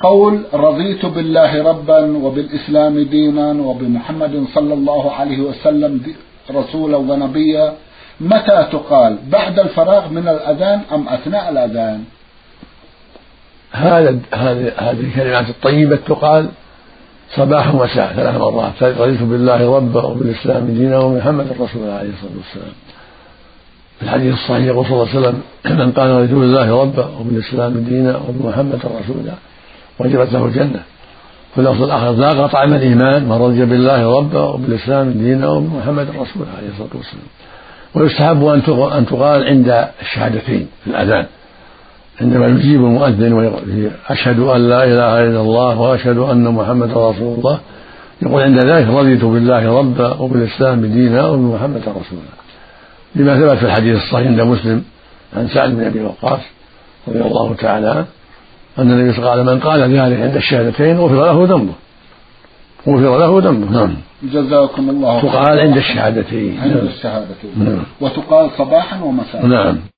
قول رضيت بالله ربا وبالإسلام دينا وبمحمد صلى الله عليه وسلم رسولا ونبيا متى تقال؟ بعد الفراغ من الأذان أم أثناء الأذان؟ هذه الكلمات الطيبة تقال صباح ومساء 3 مرات. رضيت بالله ربا وبالإسلام دينا ومحمد رسول الله عليه الصلاة والسلام. في الحديث الصحيح يقول صلى الله عليه وسلم: من قال رضيت بالله ربا وبالإسلام دينا وبمحمد رسولا وجبت له الجنة. في اللفظ الآخر: ذاق طعم الإيمان من رضي بالله ربا وبالإسلام دينا وبمحمد رسولا عليه الصلاة والسلام. ويستحب أن تقال عند الشهادتين في الأذان، عندما يجيب المؤذن ويقول: أشهد أن لا إله إلا الله وأشهد أن محمد رسول الله، يقول عند ذلك: رضيت بالله ربا وبالإسلام دينا وبمحمد رسولا، لما ثبت في الحديث الصحيح عند مسلم عن سعد بن أبي وقاص رضي الله تعالى عنه أن النبي صلى الله عليه وسلم من قال ذلك عند الشهادتين غفر له ذنبه. نعم. جزاكم الله خيرا. تقال عند الشهادتين. وتقال صباحا ومساء. نعم.